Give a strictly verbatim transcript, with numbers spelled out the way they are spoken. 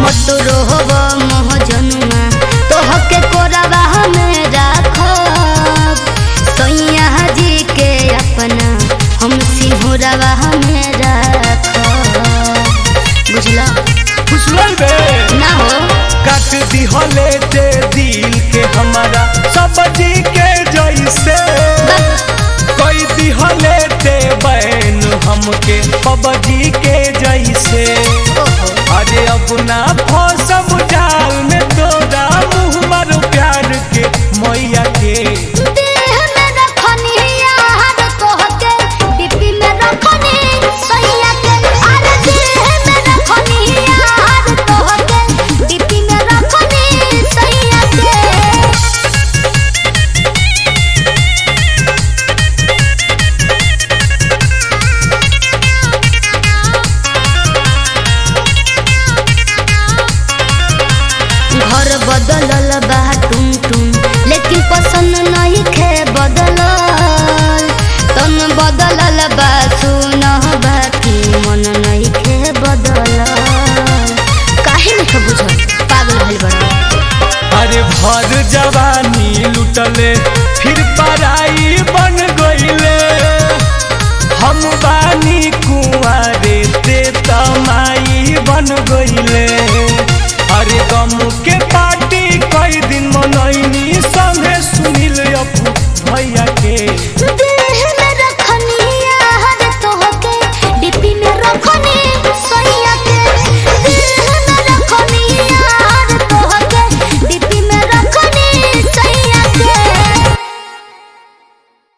मत रोहब मोह जनुआ तोहके कोरबा में राखब सैया जी के अपना हम सिंहरवा में राखब बुझला खुशल बे ना हो काट दिहले ते दिल के हमारा सब्जी के जैसे कोई दिहले ते बैन हमके पबजी के जैसे अरे अपना फौसम जाल में तोरा मुँह मारो प्यार के मैया के देह में रखनी यार तोहके डिब्बी में रखनी सैया के अरे देह में रखनी यार तोहके डिब्बी में रखनी सैया के घर बदलल बा टुन टुन लेकिन पसंद नहीं खे बदलल तन बदलल बा सुन बाकी मन नहीं खे बदलल काहे नहीं बुझल पागल भइल बड़ा अरे भर जवानी लुटले फिर पराई बन गईले हम बानी कुंवारे ते तमाई बन गईले